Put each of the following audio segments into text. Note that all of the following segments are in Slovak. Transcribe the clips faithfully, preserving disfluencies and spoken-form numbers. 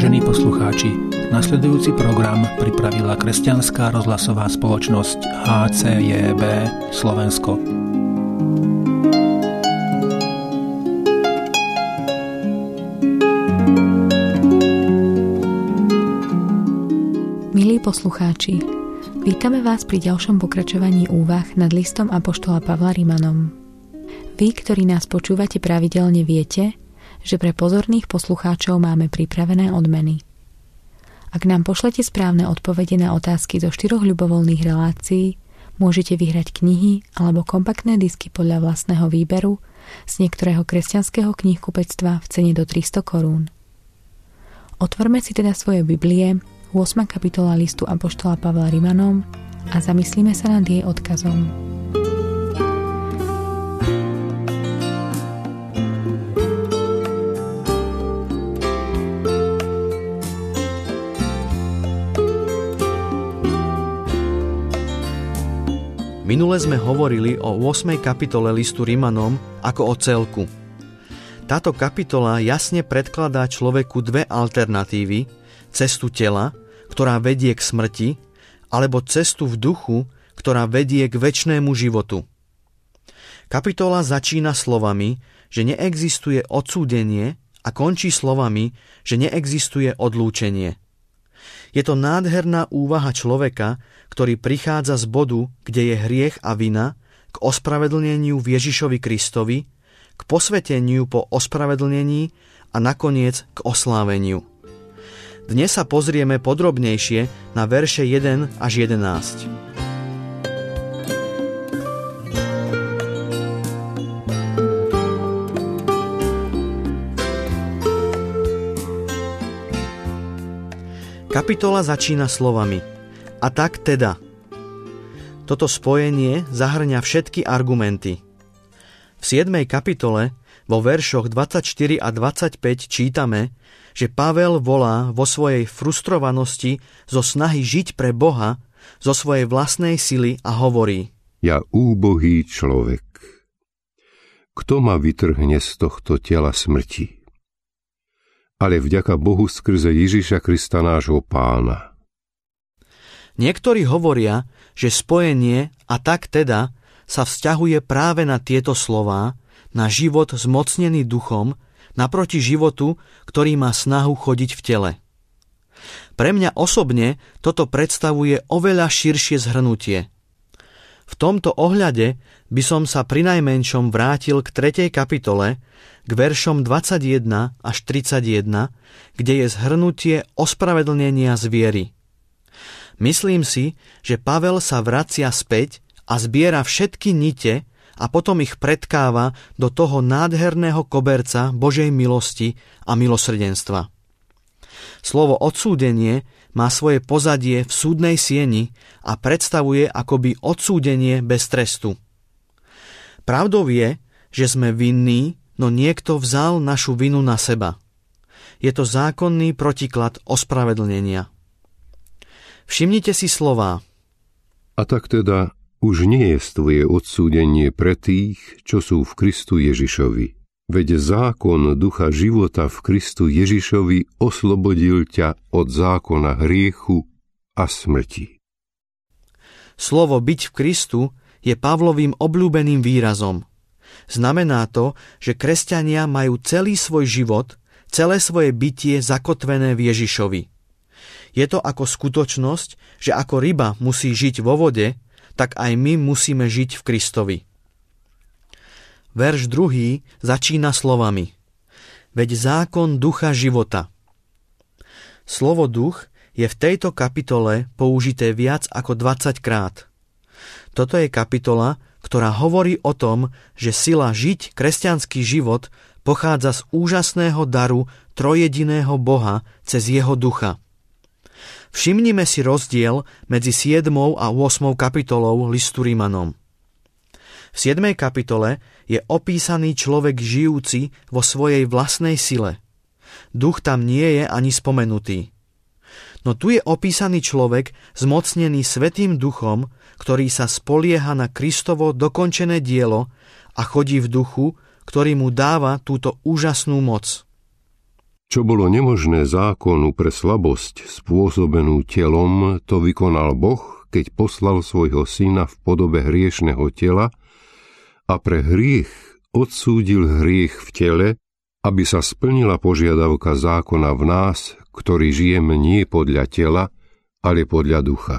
Vážení poslucháči, nasledujúci program pripravila kresťanská rozhlasová spoločnosť há cé jé bé Slovensko. Milí poslucháči, vítame vás pri ďalšom pokračovaní úvah nad listom apoštola Pavla Rimanom. Vy, ktorí nás počúvate pravidelne, viete, že pre pozorných poslucháčov máme pripravené odmeny. Ak nám pošlete správne odpovede na otázky zo štyroch ľubovoľných relácií, môžete vyhrať knihy alebo kompaktné disky podľa vlastného výberu z niektorého kresťanského knihkupectva v cene do tristo korún. Otvorme si teda svoje Biblie, ôsma kapitola listu apoštola Pavla Rimanom, a zamyslíme sa nad jej odkazom. Minule sme hovorili o ôsmej kapitole listu Rimanom ako o celku. Táto kapitola jasne predkladá človeku dve alternatívy: cestu tela, ktorá vedie k smrti, alebo cestu v duchu, ktorá vedie k večnému životu. Kapitola začína slovami, že neexistuje odsúdenie, a končí slovami, že neexistuje odlúčenie. Je to nádherná úvaha človeka, ktorý prichádza z bodu, kde je hriech a vina, k ospravedlneniu v Ježišovi Kristovi, k posveteniu po ospravedlnení a nakoniec k osláveniu. Dnes sa pozrieme podrobnejšie na verše jeden až jedenásť. Kapitola začína slovami a tak teda. Toto spojenie zahŕňa všetky argumenty. V siedmej kapitole vo veršoch dvadsaťštyri a dvadsaťpäť čítame, že Pavel volá vo svojej frustrovanosti zo snahy žiť pre Boha, zo svojej vlastnej sily a hovorí: Ja úbohý človek, kto ma vytrhne z tohto tela smrti? Ale vďaka Bohu skrze Ježiša Krista nášho Pána. Niektorí hovoria, že spojenie a tak teda sa vzťahuje práve na tieto slová, na život zmocnený duchom, naproti životu, ktorý má snahu chodiť v tele. Pre mňa osobne toto predstavuje oveľa širšie zhrnutie. V tomto ohľade by som sa prinajmenšom vrátil k tretej kapitole, k veršom dvadsaťjeden až tridsaťjeden, kde je zhrnutie ospravedlnenia z viery. Myslím si, že Pavel sa vracia späť a zbiera všetky nite a potom ich pretkáva do toho nádherného koberca Božej milosti a milosrdenstva. Slovo odsúdenie má svoje pozadie v súdnej sieni a predstavuje akoby odsúdenie bez trestu. Pravdou je, že sme vinní, no niekto vzal našu vinu na seba. Je to zákonný protiklad ospravedlnenia. Všimnite si slová. A tak teda už nie je tvoje odsúdenie pre tých, čo sú v Kristu Ježišovi. Veď zákon ducha života v Kristu Ježišovi oslobodil ťa od zákona hriechu a smrti. Slovo byť v Kristu je Pavlovým obľúbeným výrazom. Znamená to, že kresťania majú celý svoj život, celé svoje bytie zakotvené v Ježišovi. Je to ako skutočnosť, že ako ryba musí žiť vo vode, tak aj my musíme žiť v Kristovi. Verš druhý začína slovami: Veď zákon ducha života. Slovo duch je v tejto kapitole použité viac ako dvadsať krát. Toto je kapitola, ktorá hovorí o tom, že sila žiť kresťanský život pochádza z úžasného daru trojjediného Boha cez jeho ducha. Všimnime si rozdiel medzi siedmou a ôsmou kapitolou listu Rimanom. V siedmej kapitole je opísaný človek žijúci vo svojej vlastnej sile. Duch tam nie je ani spomenutý. No tu je opísaný človek zmocnený Svätým Duchom, ktorý sa spolieha na Kristovo dokončené dielo a chodí v duchu, ktorý mu dáva túto úžasnú moc. Čo bolo nemožné zákonu pre slabosť spôsobenú telom, to vykonal Boh, keď poslal svojho syna v podobe hriešneho tela a pre hriech odsúdil hriech v tele, aby sa splnila požiadavka zákona v nás, ktorý žijeme nie podľa tela, ale podľa ducha.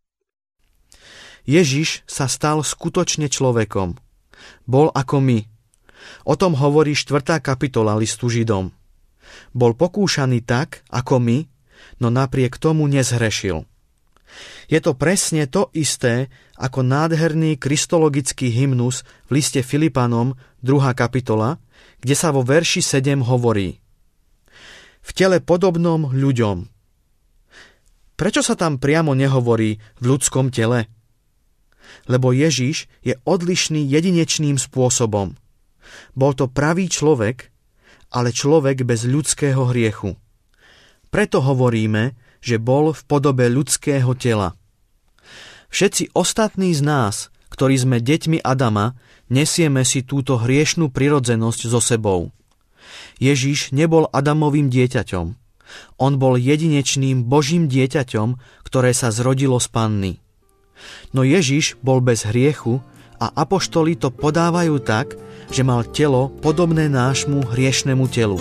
Ježiš sa stal skutočne človekom. Bol ako my. O tom hovorí štvrtá kapitola listu Židom. Bol pokúšaný tak, ako my, no napriek tomu nezhrešil. Je to presne to isté, ako nádherný kristologický hymnus v liste Filipanom, druhá kapitola, kde sa vo verši sedem hovorí: v tele podobnom ľuďom. Prečo sa tam priamo nehovorí v ľudskom tele? Lebo Ježiš je odlišný jedinečným spôsobom. Bol to pravý človek, ale človek bez ľudského hriechu. Preto hovoríme, že bol v podobe ľudského tela. Všetci ostatní z nás, ktorí sme deťmi Adama, nesieme si túto hriešnú prirodzenosť so sebou. Ježiš nebol Adamovým dieťaťom. On bol jedinečným Božím dieťaťom, ktoré sa zrodilo z panny. No Ježiš bol bez hriechu a apoštoli to podávajú tak, že mal telo podobné nášmu hriešnemu telu.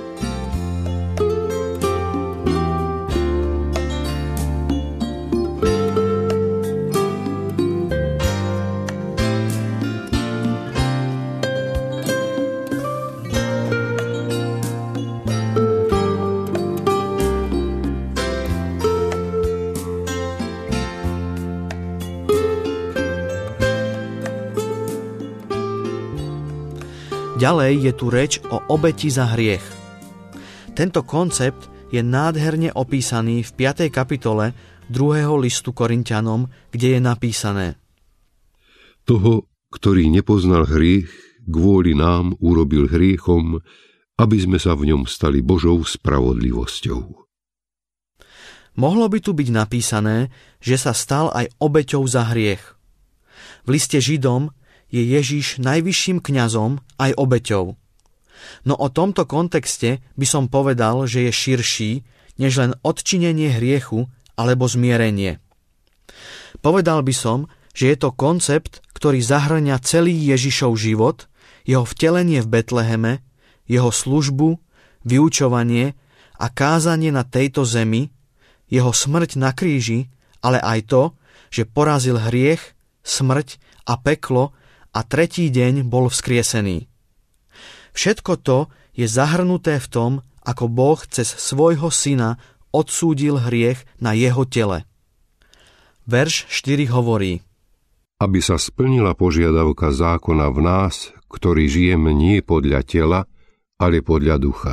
Ďalej je tu reč o obeti za hriech. Tento koncept je nádherne opísaný v piatej kapitole druhého listu Korinťanom, kde je napísané: Toho, ktorý nepoznal hriech, kvôli nám urobil hriechom, aby sme sa v ňom stali Božou spravodlivosťou. Mohlo by tu byť napísané, že sa stal aj obeťou za hriech. V liste Židom je Ježiš najvyšším kňazom aj obeťou. No o tomto kontexte by som povedal, že je širší, než len odčinenie hriechu alebo zmierenie. Povedal by som, že je to koncept, ktorý zahŕňa celý Ježišov život, jeho vtelenie v Betleheme, jeho službu, vyučovanie a kázanie na tejto zemi, jeho smrť na kríži, ale aj to, že porazil hriech, smrť a peklo a tretí deň bol vzkriesený. Všetko to je zahrnuté v tom, ako Boh cez svojho syna odsúdil hriech na jeho tele. Verš štyri hovorí: Aby sa splnila požiadavka zákona v nás, ktorý žijeme nie podľa tela, ale podľa ducha.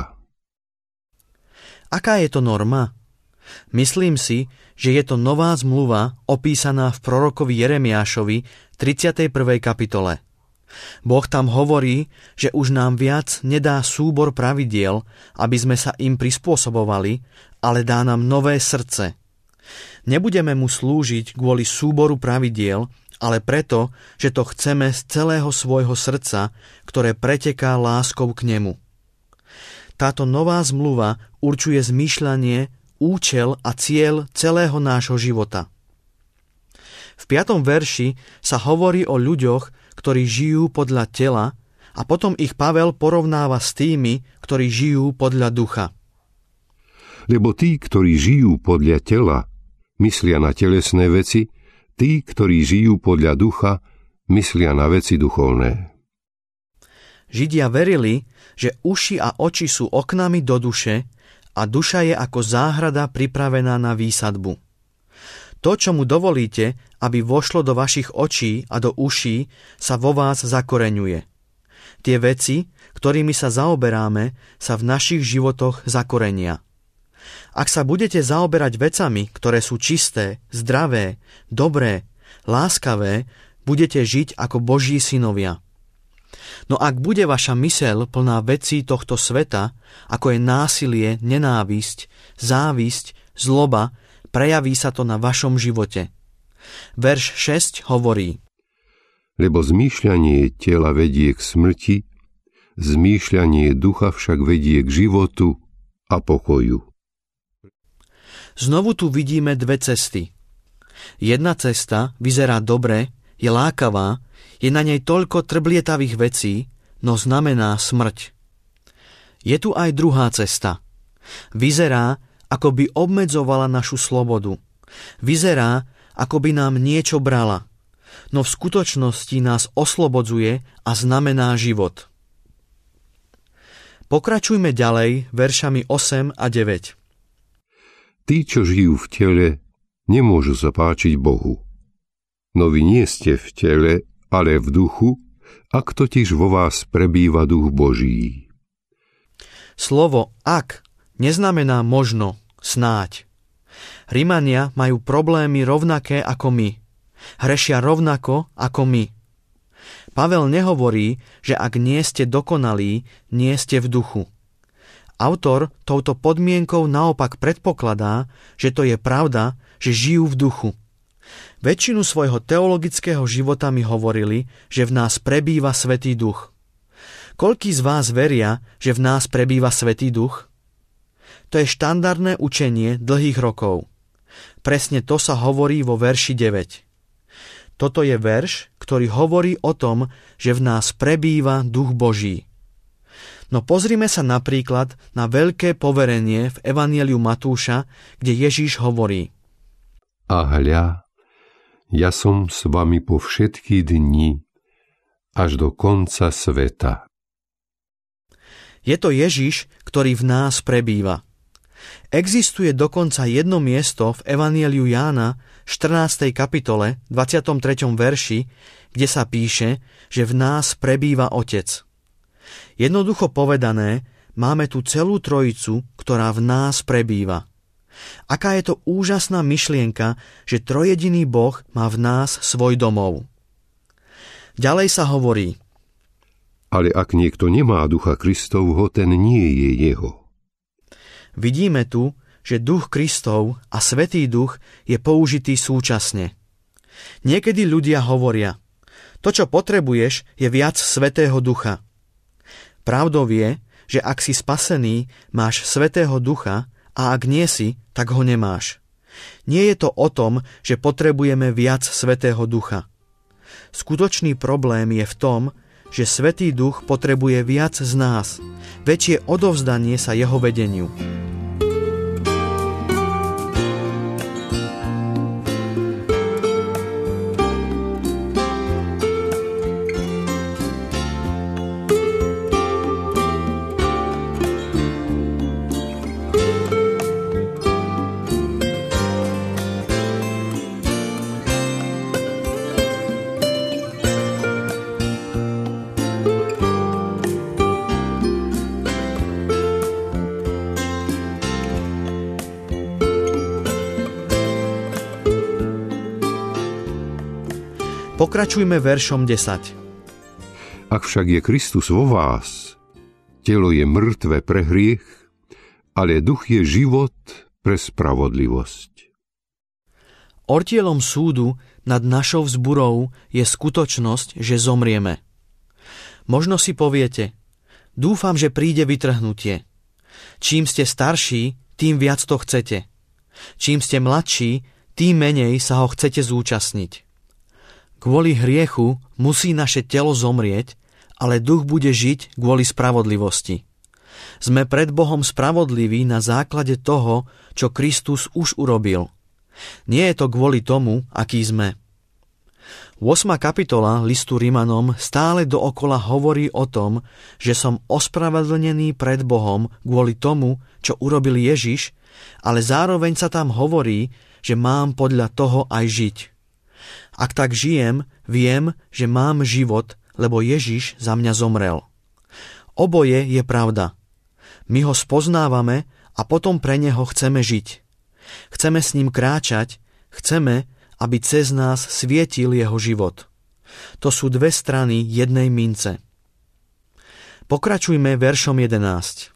Aká je to norma? Myslím si, že je to nová zmluva opísaná v prorokovi Jeremiášovi tridsiatej prvej kapitole. Boh tam hovorí, že už nám viac nedá súbor pravidiel, aby sme sa im prispôsobovali, ale dá nám nové srdce. Nebudeme mu slúžiť kvôli súboru pravidiel, ale preto, že to chceme z celého svojho srdca, ktoré preteká láskou k nemu. Táto nová zmluva určuje zmýšľanie, účel a cieľ celého nášho života. V piatom verši sa hovorí o ľuďoch, ktorí žijú podľa tela, a potom ich Pavel porovnáva s tými, ktorí žijú podľa ducha. Lebo tí, ktorí žijú podľa tela, myslia na telesné veci, tí, ktorí žijú podľa ducha, myslia na veci duchovné. Židia verili, že uši a oči sú oknami do duše a duša je ako záhrada pripravená na výsadbu. To, čo mu dovolíte, aby vošlo do vašich očí a do uší, sa vo vás zakoreňuje. Tie veci, ktorými sa zaoberáme, sa v našich životoch zakorenia. Ak sa budete zaoberať vecami, ktoré sú čisté, zdravé, dobré, láskavé, budete žiť ako Boží synovia. No ak bude vaša myseľ plná vecí tohto sveta, ako je násilie, nenávisť, závisť, zloba, prejaví sa to na vašom živote. Verš šesť hovorí: Lebo zmýšľanie tela vedie k smrti, zmýšľanie ducha však vedie k životu a pokoju. Znovu tu vidíme dve cesty. Jedna cesta vyzerá dobre, je lákavá, je na nej toľko trblietavých vecí, no znamená smrť. Je tu aj druhá cesta. Vyzerá, ako by obmedzovala našu slobodu. Vyzerá, ako by nám niečo brala, no v skutočnosti nás oslobodzuje a znamená život. Pokračujme ďalej veršami osem a deväť. Tí, čo žijú v tele, nemôžu sa páčiť Bohu. No vy nie ste v tele, ale v duchu, ak totiž vo vás prebýva duch Boží. Slovo ak neznamená možno, snáď. Rimania majú problémy rovnaké ako my. Hrešia rovnako ako my. Pavel nehovorí, že ak nie ste dokonalí, nie ste v duchu. Autor touto podmienkou naopak predpokladá, že to je pravda, že žijú v duchu. Väčšinu svojho teologického života mi hovorili, že v nás prebýva Svätý Duch. Koľkí z vás veria, že v nás prebýva Svätý Duch? To je štandardné učenie dlhých rokov. Presne to sa hovorí vo verši deväť. Toto je verš, ktorý hovorí o tom, že v nás prebýva Duch Boží. No pozrime sa napríklad na veľké poverenie v Evanjeliu Matúša, kde Ježíš hovorí: A hľa, ja som s vami po všetky dni, až do konca sveta. Je to Ježiš, ktorý v nás prebýva. Existuje dokonca jedno miesto v Evanjeliu Jána, štrnástej kapitole, dvadsiatom treťom verši, kde sa píše, že v nás prebýva Otec. Jednoducho povedané, máme tu celú trojicu, ktorá v nás prebýva. Aká je to úžasná myšlienka, že trojjediný Boh má v nás svoj domov. Ďalej sa hovorí: Ale ak niekto nemá Ducha Kristovho, ten nie je jeho. Vidíme tu, že Duch Kristov a Svätý Duch je použitý súčasne. Niekedy ľudia hovoria: to, čo potrebuješ, je viac Svätého Ducha. Pravdou je, že ak si spasený, máš Svätého Ducha, a ak nie si, tak ho nemáš. Nie je to o tom, že potrebujeme viac Svätého Ducha. Skutočný problém je v tom, že Svätý Duch potrebuje viac z nás, väčšie odovzdanie sa jeho vedeniu. Pokračujme veršom desať. Ak však je Kristus vo vás, telo je mŕtve pre hriech, ale duch je život pre spravodlivosť. Ortielom súdu nad našou vzburou je skutočnosť, že zomrieme. Možno si poviete: dúfam, že príde vytrhnutie. Čím ste starší, tým viac to chcete. Čím ste mladší, tým menej sa ho chcete zúčastniť. Kvôli hriechu musí naše telo zomrieť, ale duch bude žiť kvôli spravodlivosti. Sme pred Bohom spravodliví na základe toho, čo Kristus už urobil. Nie je to kvôli tomu, aký sme. ôsma kapitola listu Rimanom stále dookola hovorí o tom, že som ospravedlnený pred Bohom kvôli tomu, čo urobil Ježiš, ale zároveň sa tam hovorí, že mám podľa toho aj žiť. Ak tak žijem, viem, že mám život, lebo Ježiš za mňa zomrel. Oboje je pravda. My ho spoznávame a potom pre neho chceme žiť. Chceme s ním kráčať, chceme, aby cez nás svietil jeho život. To sú dve strany jednej mince. Pokračujme veršom jedenásť.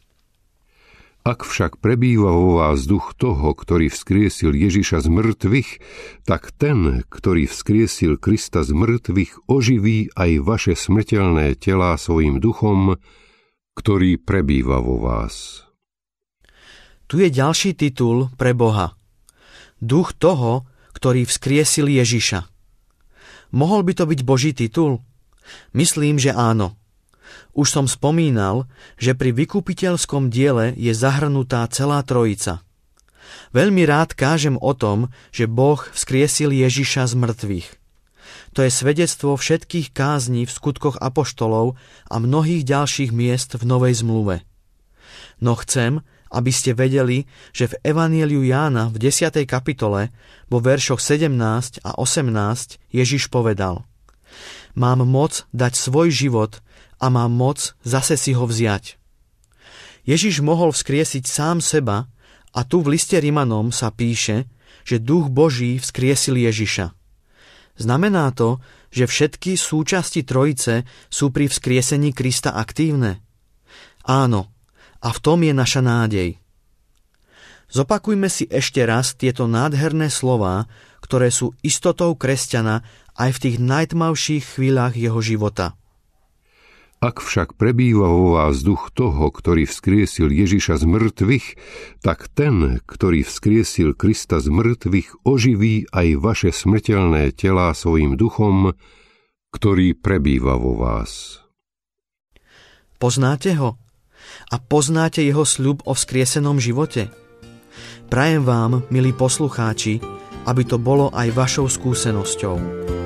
Ak však prebýva vo vás duch toho, ktorý vzkriesil Ježiša z mŕtvych, tak ten, ktorý vzkriesil Krista z mŕtvych, oživí aj vaše smrteľné telá svojim duchom, ktorý prebýva vo vás. Tu je ďalší titul pre Boha. Duch toho, ktorý vzkriesil Ježiša. Mohol by to byť Boží titul? Myslím, že áno. Už som spomínal, že pri vykupiteľskom diele je zahrnutá celá trojica. Veľmi rád kážem o tom, že Boh vzkriesil Ježiša z mŕtvych. To je svedectvo všetkých kázní v skutkoch apoštolov a mnohých ďalších miest v Novej zmluve. No chcem, aby ste vedeli, že v Evanjeliu Jána v desiatej kapitole vo veršoch sedemnásť a osemnásť Ježiš povedal: Mám moc dať svoj život a mám moc zase si ho vziať. Ježiš mohol vzkriesiť sám seba a tu v liste Rimanom sa píše, že Duch Boží vzkriesil Ježiša. Znamená to, že všetky súčasti trojice sú pri vzkriesení Krista aktívne? Áno, a v tom je naša nádej. Zopakujme si ešte raz tieto nádherné slová, ktoré sú istotou kresťana aj v tých najtmavších chvíľach jeho života. Ak však prebýva vo vás duch toho, ktorý vzkriesil Ježiša z mŕtvych, tak ten, ktorý vzkriesil Krista z mŕtvych, oživí aj vaše smrteľné telá svojim duchom, ktorý prebýva vo vás. Poznáte ho? A poznáte jeho sľub o vzkriesenom živote? Prajem vám, milí poslucháči, aby to bolo aj vašou skúsenosťou.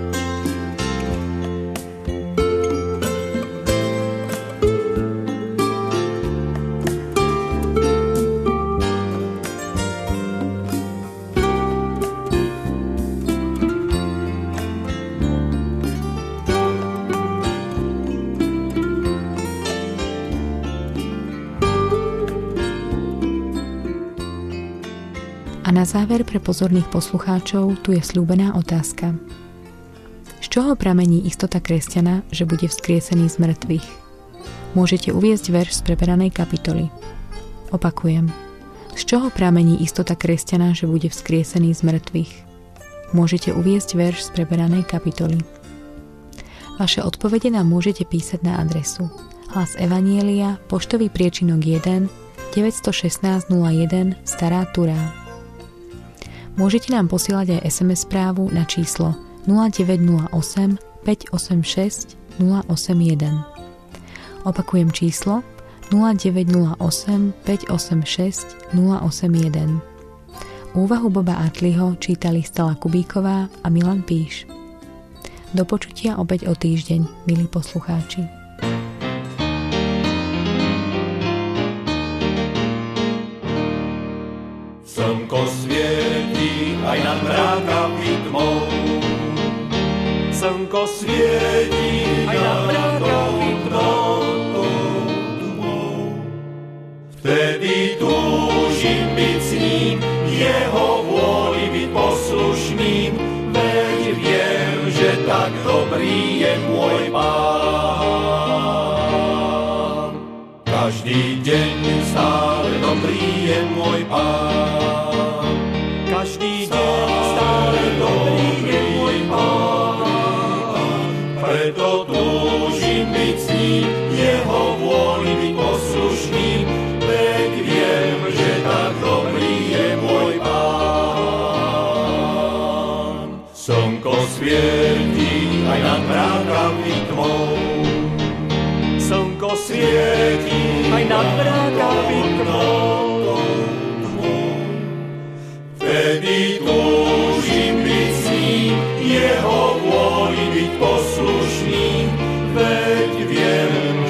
A na záver pre pozorných poslucháčov tu je sľúbená otázka. Z čoho pramení istota kresťana, že bude vzkriesený z mŕtvych? Môžete uviesť verš z preberanej kapitoly. Opakujem. Z čoho pramení istota kresťana, že bude vzkriesený z mŕtvych? Môžete uviesť verš z preberanej kapitoly. Vaše odpovede nám môžete písať na adresu Hlas Evanjelia, poštový priečinok jeden, deväť jedna šesť nula jeden, Stará Turá. Môžete nám posielať aj es em es správu na číslo nula deväť nula osem, päť osem šesť, nula osem jeden. Opakujem číslo nula deväť nula osem, päť osem šesť, nula osem jeden. Úvahu Boba Atliho čítali Stella Kubíková a Milan Píš. Do počutia opäť o týždeň, milí poslucháči. Slnko svieti aj nad mrákami tmou. Slnko svieti aj nad mrákami tmou. Vtedy túžim byť s ním, jeho vôli byť poslušným, veď viem, že tak dobrý je môj Pán. Každý deň stále dobrý je môj Pán. Každý deň stále dobrý je môj Pán. Preto túžim byť s ním, jeho vôli byť poslušným, veď viem, že tak dobrý je môj Pán. Slnko svieti aj nad mrákami tmou. Slnko svieti aj nad mrákami tmou. Vtedy túžim byť s ním, jeho vôli byť poslušným, veď viem,